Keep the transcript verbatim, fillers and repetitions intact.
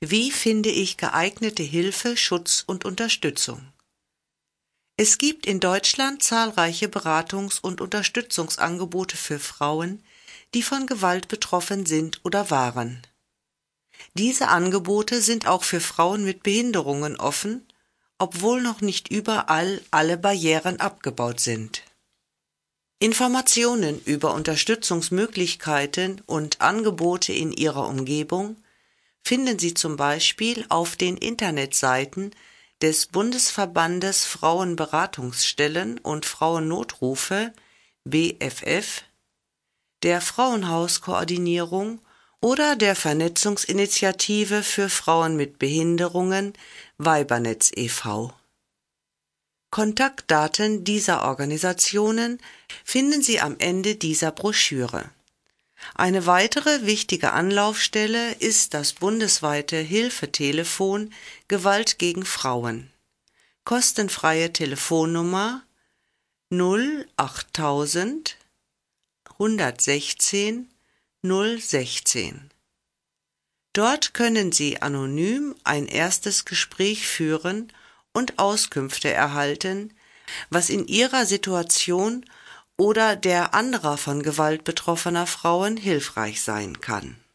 Wie finde ich geeignete Hilfe, Schutz und Unterstützung? Es gibt in Deutschland zahlreiche Beratungs- und Unterstützungsangebote für Frauen, die von Gewalt betroffen sind oder waren. Diese Angebote sind auch für Frauen mit Behinderungen offen, obwohl noch nicht überall alle Barrieren abgebaut sind. Informationen über Unterstützungsmöglichkeiten und Angebote in Ihrer Umgebung finden Sie zum Beispiel auf den Internetseiten des Bundesverbandes Frauenberatungsstellen und Frauennotrufe B F F, der Frauenhauskoordinierung oder der Vernetzungsinitiative für Frauen mit Behinderungen Weibernetz e V Kontaktdaten dieser Organisationen finden Sie am Ende dieser Broschüre. Eine weitere wichtige Anlaufstelle ist das bundesweite Hilfetelefon Gewalt gegen Frauen. Kostenfreie Telefonnummer null achttausend hundertsechzehn null sechzehn. Dort können Sie anonym ein erstes Gespräch führen und Auskünfte erhalten, was in Ihrer Situation oder der anderer von Gewalt betroffener Frauen hilfreich sein kann.